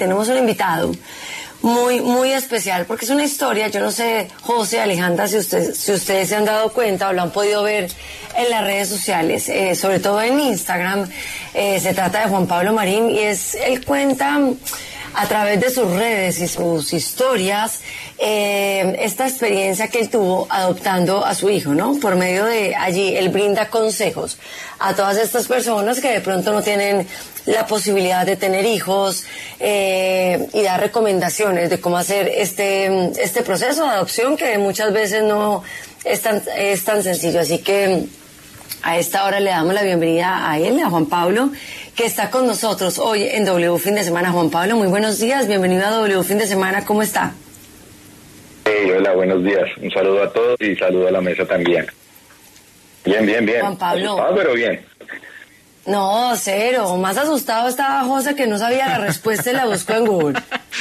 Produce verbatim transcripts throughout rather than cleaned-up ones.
Tenemos un invitado muy, muy especial, porque es una historia, yo no sé, José, Alejandra, si, usted, si ustedes se han dado cuenta o lo han podido ver en las redes sociales, eh, sobre todo en Instagram. Eh, se trata de Juan Pablo Marín y es, él cuenta a través de sus redes y sus historias eh, esta experiencia que él tuvo adoptando a su hijo, ¿no? Por medio de allí, él brinda consejos a todas estas personas que de pronto no tienen la posibilidad de tener hijos eh, y da recomendaciones de cómo hacer este, este proceso de adopción, que muchas veces no es tan, es tan sencillo. Así que a esta hora le damos la bienvenida a él, a Juan Pablo, que está con nosotros hoy en W Fin de Semana. Juan Pablo, muy buenos días, bienvenido a W Fin de Semana, ¿cómo está? Hey, hola, buenos días, un saludo a todos y saludo a la mesa también. Bien, bien, bien. Juan Pablo. Ah, pero bien. No, cero, más asustado estaba José, que no sabía la respuesta y la buscó en Google.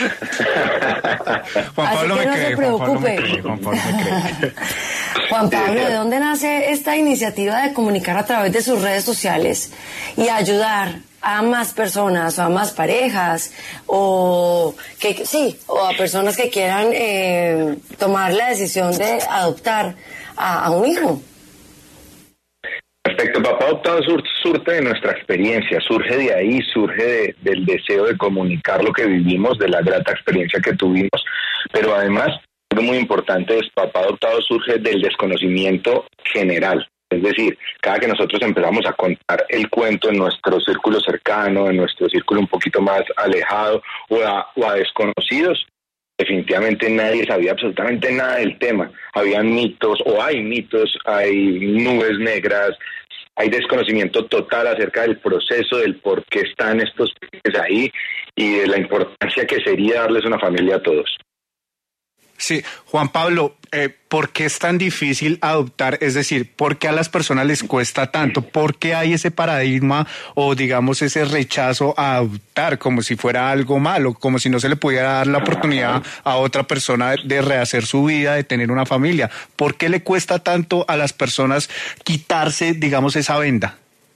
Juan Pablo Así que me no cree, se preocupe. Juan Pablo me cree, Juan Pablo me cree. Juan Pablo, ¿de dónde nace esta iniciativa de comunicar a través de sus redes sociales y ayudar a más personas o a más parejas o que sí o a personas que quieran eh, tomar la decisión de adoptar a, a un hijo? Perfecto, Papá Adoptado sur, surte de nuestra experiencia, surge de ahí, surge de, del deseo de comunicar lo que vivimos, de la grata experiencia que tuvimos, pero además, algo muy importante es, Papá Adoptado surge del desconocimiento general. Es decir, cada que nosotros empezamos a contar el cuento en nuestro círculo cercano, en nuestro círculo un poquito más alejado o a, o a desconocidos, definitivamente nadie sabía absolutamente nada del tema. Había mitos, o hay mitos, hay nubes negras, hay desconocimiento total acerca del proceso, del por qué están estos peces ahí y de la importancia que sería darles una familia a todos. Sí, Juan Pablo, eh, ¿por qué es tan difícil adoptar? Es decir, ¿por qué a las personas les cuesta tanto? ¿Por qué hay ese paradigma o digamos ese rechazo a adoptar como si fuera algo malo, como si no se le pudiera dar la oportunidad a otra persona de rehacer su vida, de tener una familia? ¿Por qué le cuesta tanto a las personas quitarse, digamos, esa venda?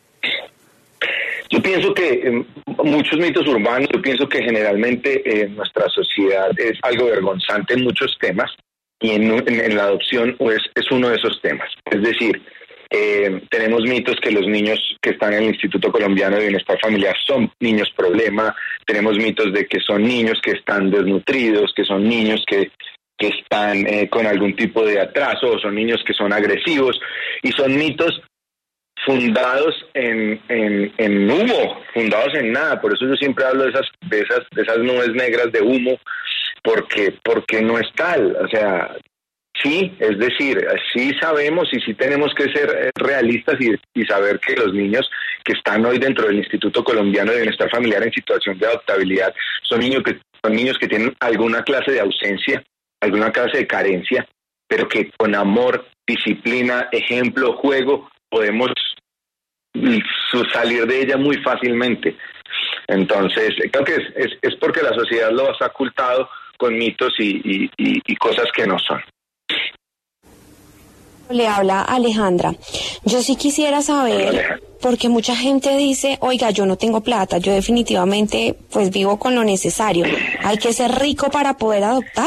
Yo pienso que eh, muchos mitos urbanos, yo pienso que generalmente eh, nuestra sociedad es algo vergonzante en muchos temas y en, en, en la adopción es, es uno de esos temas. Es decir, eh, tenemos mitos que los niños que están en el Instituto Colombiano de Bienestar Familiar son niños problema, tenemos mitos de que son niños que están desnutridos, que son niños que, que están eh, con algún tipo de atraso, o son niños que son agresivos, y son mitos fundados en, en, en humo, fundados en nada. Por eso yo siempre hablo de esas, de esas, de esas nubes negras de humo, porque, porque no es tal. O sea, sí, es decir, sí sabemos y sí tenemos que ser realistas y, y saber que los niños que están hoy dentro del Instituto Colombiano de Bienestar Familiar en situación de adoptabilidad son niños que, son niños que tienen alguna clase de ausencia, alguna clase de carencia, pero que con amor, disciplina, ejemplo, juego, podemos salir de ella muy fácilmente. Entonces, creo que es, es, es porque la sociedad lo ha ocultado con mitos y, y, y, y cosas que no son. Le habla Alejandra. Yo sí quisiera saber, porque mucha gente dice, oiga, yo no tengo plata, yo definitivamente pues vivo con lo necesario. ¿Hay que ser rico para poder adoptar?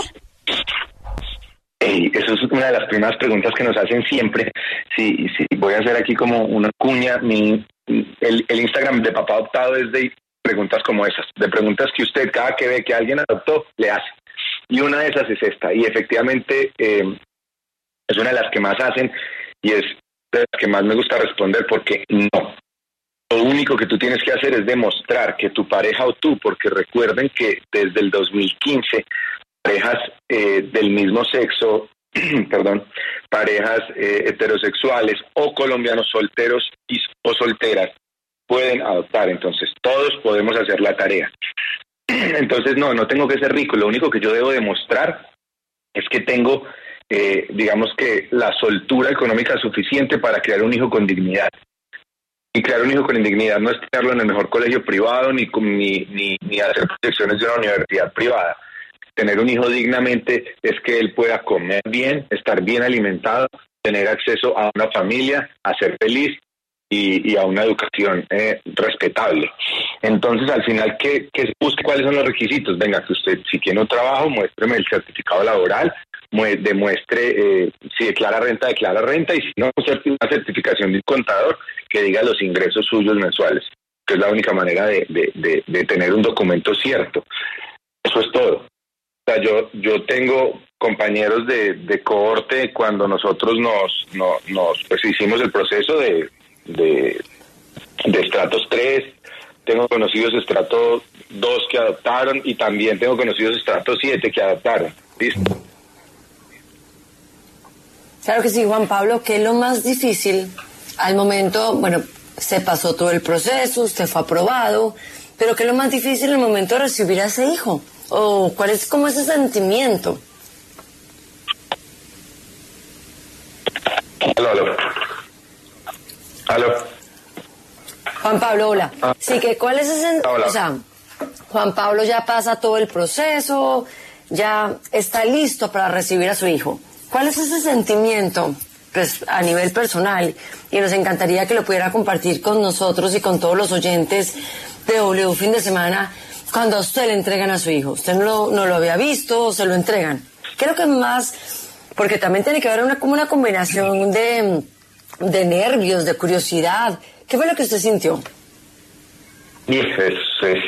Hey, eso es una de las primeras preguntas que nos hacen siempre. Sí, sí, voy a hacer aquí como una cuña. Mi, el, el Instagram de Papá Adoptado es de preguntas como esas, de preguntas que usted cada que ve que alguien adoptó, le hace. Y una de esas es esta, y efectivamente eh, es una de las que más hacen y es de las que más me gusta responder, porque no. Lo único que tú tienes que hacer es demostrar que tu pareja o tú, porque recuerden que desde el dos mil quince parejas eh, del mismo sexo, perdón, parejas eh, heterosexuales o colombianos solteros y, o solteras pueden adoptar. Entonces, todos podemos hacer la tarea. Entonces, no, no tengo que ser rico. Lo único que yo debo demostrar es que tengo, eh, digamos que, la soltura económica suficiente para crear un hijo con dignidad. Y crear un hijo con dignidad no es tenerlo en el mejor colegio privado ni, ni, ni, ni hacer proyecciones de una universidad privada. Tener un hijo dignamente es que él pueda comer bien, estar bien alimentado, tener acceso a una familia, a ser feliz y, y a una educación eh, respetable. Entonces, al final, ¿qué, qué se busca? ¿Cuáles son los requisitos? Venga, que usted, si tiene un trabajo, muéstreme el certificado laboral, mue- demuestre, eh, si declara renta, declara renta, y si no, una certificación de un contador que diga los ingresos suyos mensuales, que es la única manera de, de, de, de tener un documento cierto. Eso es todo. O sea, yo, yo tengo compañeros de, de cohorte cuando nosotros nos, no, nos pues hicimos el proceso de, de, de estratos tres, tengo conocidos estrato dos que adoptaron y también tengo conocidos estrato siete que adoptaron. ¿Listo? Claro que sí, Juan Pablo. ¿Qué es lo más difícil al momento? Bueno, se pasó todo el proceso, usted fue aprobado, pero ¿qué es lo más difícil al momento de recibir a ese hijo? ¿O cuál es como ese sentimiento? Aló, aló. Aló. Juan Pablo, hola. Sí, que ¿cuál es ese? Hola. O sea, Juan Pablo ya pasa todo el proceso, ya está listo para recibir a su hijo. ¿Cuál es ese sentimiento, pues, a nivel personal? Y nos encantaría que lo pudiera compartir con nosotros y con todos los oyentes de W Fin de Semana cuando a usted le entregan a su hijo. Usted no lo, no lo había visto, se lo entregan. Creo que más, porque también tiene que haber una, como una combinación de, de nervios, de curiosidad. ¿Qué fue lo que usted sintió? Es, es,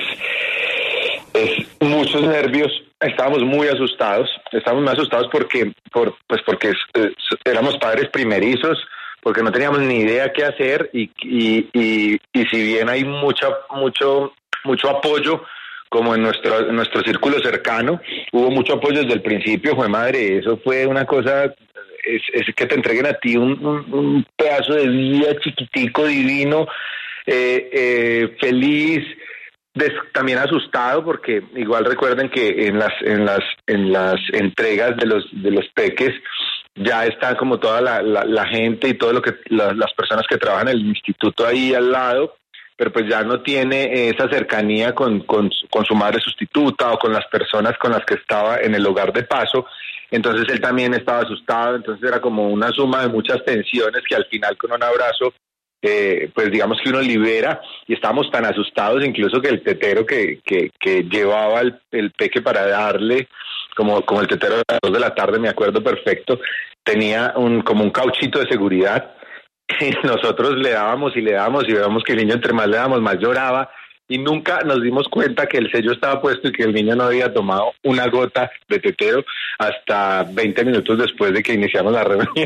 es muchos nervios. Estábamos muy asustados. Estábamos muy asustados porque, por, pues porque eh, éramos padres primerizos, porque no teníamos ni idea qué hacer y, y, y, y si bien hay mucha, mucho, mucho apoyo, como en nuestro, en nuestro círculo cercano, hubo mucho apoyo desde el principio. Fue madre, eso fue una cosa, es, es que te entreguen a ti un, un, un pedazo de vida chiquitico, divino, eh, eh, feliz, des, también asustado, porque igual recuerden que en las, en las, en las entregas de los, de los peques ya está como toda la, la, la gente y todo lo que la, las personas que trabajan en el instituto ahí al lado, pero pues ya no tiene esa cercanía con, con, con su madre sustituta o con las personas con las que estaba en el hogar de paso. Entonces él también estaba asustado, entonces era como una suma de muchas tensiones que al final con un abrazo, eh, pues digamos que uno libera, y estábamos tan asustados incluso que el tetero que, que, que llevaba el, el peque para darle, como, como el tetero de las dos de la tarde, me acuerdo perfecto, tenía un como un cauchito de seguridad. Y nosotros le dábamos y le dábamos y veíamos que el niño entre más le dábamos más lloraba y nunca nos dimos cuenta que el sello estaba puesto y que el niño no había tomado una gota de tetero hasta veinte minutos después de que iniciamos la reunión.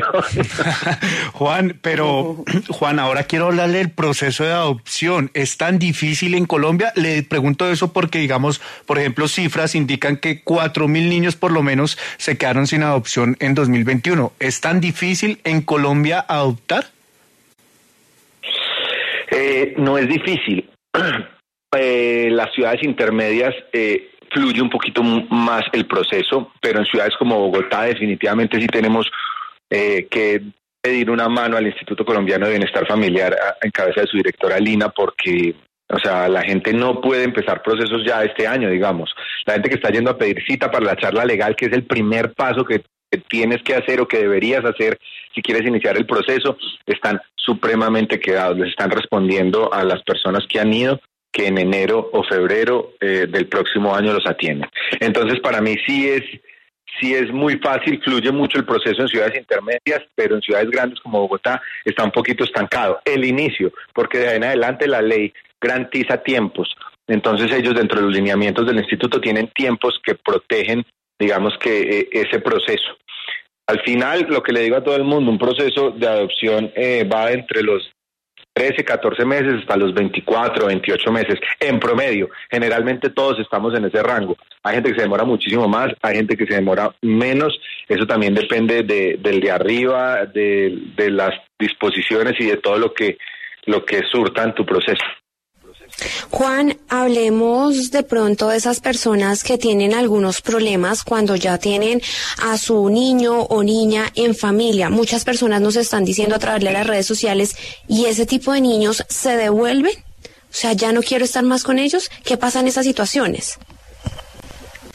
Juan, pero Juan, ahora quiero hablarle del proceso de adopción. ¿Es tan difícil en Colombia? Le pregunto eso porque, digamos, por ejemplo, cifras indican que cuatro mil niños por lo menos se quedaron sin adopción en dos mil veintiuno. ¿Es tan difícil en Colombia adoptar? Eh, no es difícil. Eh, las ciudades intermedias eh, fluye un poquito más el proceso, pero en ciudades como Bogotá definitivamente sí tenemos eh, que pedir una mano al Instituto Colombiano de Bienestar Familiar a, en cabeza de su directora Lina, porque o sea, la gente no puede empezar procesos ya este año, digamos. La gente que está yendo a pedir cita para la charla legal, que es el primer paso que que tienes que hacer o que deberías hacer si quieres iniciar el proceso, están supremamente quedados. Les están respondiendo a las personas que han ido que en enero o febrero eh, del próximo año los atienden. Entonces, para mí sí es sí es muy fácil, fluye mucho el proceso en ciudades intermedias, pero en ciudades grandes como Bogotá está un poquito estancado. El inicio, porque de ahí en adelante la ley garantiza tiempos. Entonces ellos dentro de los lineamientos del instituto tienen tiempos que protegen, digamos que eh, ese proceso. Al final, lo que le digo a todo el mundo, un proceso de adopción eh, va entre los trece, catorce meses hasta los veinticuatro, veintiocho meses, en promedio. Generalmente todos estamos en ese rango. Hay gente que se demora muchísimo más, hay gente que se demora menos. Eso también depende de, del de arriba, de, de las disposiciones y de todo lo que, lo que surta en tu proceso. Juan, hablemos de pronto de esas personas que tienen algunos problemas cuando ya tienen a su niño o niña en familia. Muchas personas nos están diciendo a través de las redes sociales, ¿y ese tipo de niños se devuelven? O sea, ¿ya no quiero estar más con ellos? ¿Qué pasa en esas situaciones?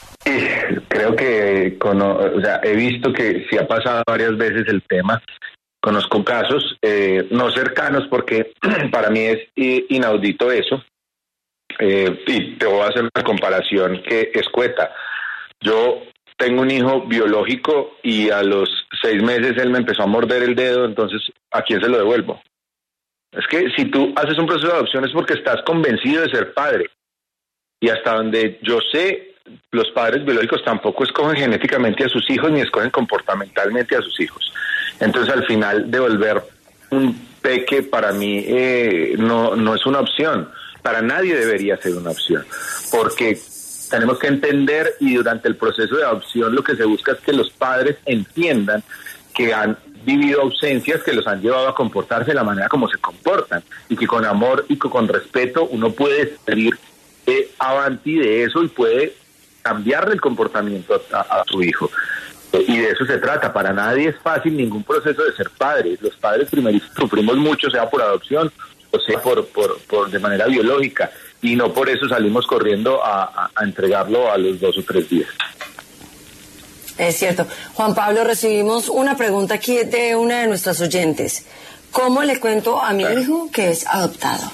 Creo que con, o sea, he visto que sí ha pasado varias veces el tema Conozco casos, eh, no cercanos, porque para mí es inaudito eso. Eh, y te voy a hacer una comparación que escueta. Yo tengo un hijo biológico y a los seis meses él me empezó a morder el dedo, entonces, ¿a quién se lo devuelvo? Es que si tú haces un proceso de adopción es porque estás convencido de ser padre. Y hasta donde yo sé, los padres biológicos tampoco escogen genéticamente a sus hijos ni escogen comportamentalmente a sus hijos. Entonces, al final, devolver un peque para mí eh, no, no es una opción. Para nadie debería ser una opción, porque tenemos que entender, y durante el proceso de adopción lo que se busca es que los padres entiendan que han vivido ausencias que los han llevado a comportarse de la manera como se comportan, y que con amor y con respeto uno puede salir eh, avanti de eso y puede cambiarle el comportamiento a, a su hijo. Eh, y de eso se trata. Para nadie es fácil ningún proceso de ser padres. Los padres primero sufrimos mucho, sea por adopción o sea por, por, por de manera biológica, y no por eso salimos corriendo a, a, a entregarlo a los dos o tres días. Es cierto. Juan Pablo, recibimos una pregunta aquí de una de nuestras oyentes. ¿Cómo le cuento a mi hijo que es adoptado?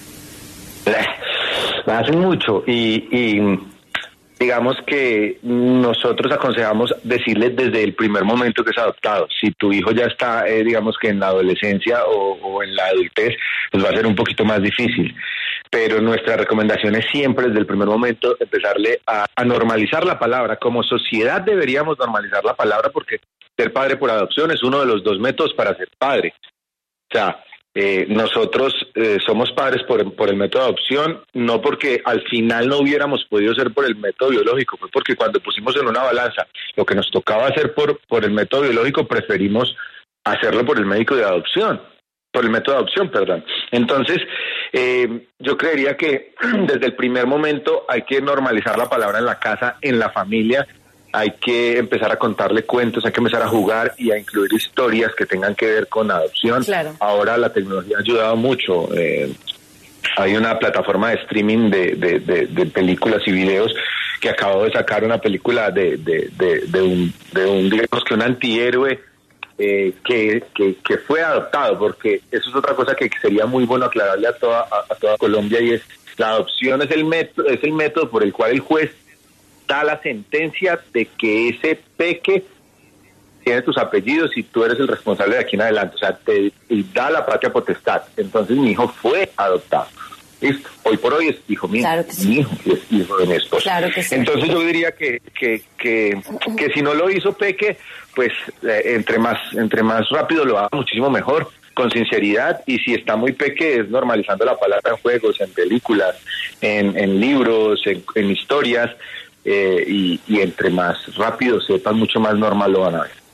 Hace mucho, y, y digamos que nosotros aconsejamos decirle desde el primer momento que es adoptado. Si tu hijo ya está, eh, digamos que en la adolescencia o, o en la adultez, pues va a ser un poquito más difícil. Pero nuestra recomendación es siempre desde el primer momento empezarle a, a normalizar la palabra. Como sociedad deberíamos normalizar la palabra, porque ser padre por adopción es uno de los dos métodos para ser padre. O sea, eh, nosotros eh, somos padres por, por el método de adopción, no porque al final no hubiéramos podido ser por el método biológico, fue porque cuando pusimos en una balanza lo que nos tocaba hacer por, por el método biológico, preferimos hacerlo por el médico de adopción. por el método de adopción, perdón. Entonces, eh, yo creería que desde el primer momento hay que normalizar la palabra en la casa, en la familia, hay que empezar a contarle cuentos, hay que empezar a jugar y a incluir historias que tengan que ver con adopción. Claro. Ahora la tecnología ha ayudado mucho. Eh, hay una plataforma de streaming de, de, de, de películas y videos que acabó de sacar una película de, de, de, de, un, de un, digamos que un antihéroe, Eh, que, que, que fue adoptado, porque eso es otra cosa que sería muy bueno aclararle a toda, a, a toda Colombia, y es la adopción es el método, es el método por el cual el juez da la sentencia de que ese peque tiene tus apellidos y tú eres el responsable de aquí en adelante, o sea, te y da la patria potestad. Entonces mi hijo fue adoptado. Listo. Hoy por hoy es hijo mío, claro que sí. Mi hijo es hijo de mi esposa. Claro que sí. Entonces yo diría que que, que que si no lo hizo peque, pues eh, entre más entre más rápido lo haga, muchísimo mejor, con sinceridad. Y si está muy peque, es normalizando la palabra en juegos, en películas, en, en libros, en, en historias, eh, y, y entre más rápido sepan, mucho más normal lo van a ver.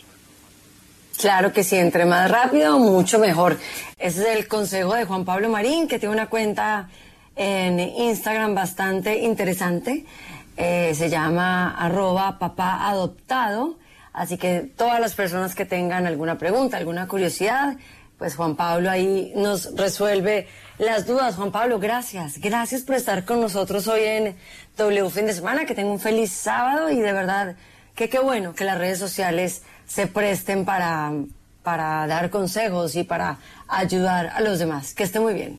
Claro que sí, entre más rápido, mucho mejor. Ese es el consejo de Juan Pablo Marín, que tiene una cuenta en Instagram bastante interesante. Eh, se llama arroba papá adoptado. Así que todas las personas que tengan alguna pregunta, alguna curiosidad, pues Juan Pablo ahí nos resuelve las dudas. Juan Pablo, gracias. Gracias por estar con nosotros hoy en W Fin de Semana. Que tenga un feliz sábado y de verdad que qué bueno que las redes sociales se presten para, para dar consejos y para ayudar a los demás. Que esté muy bien.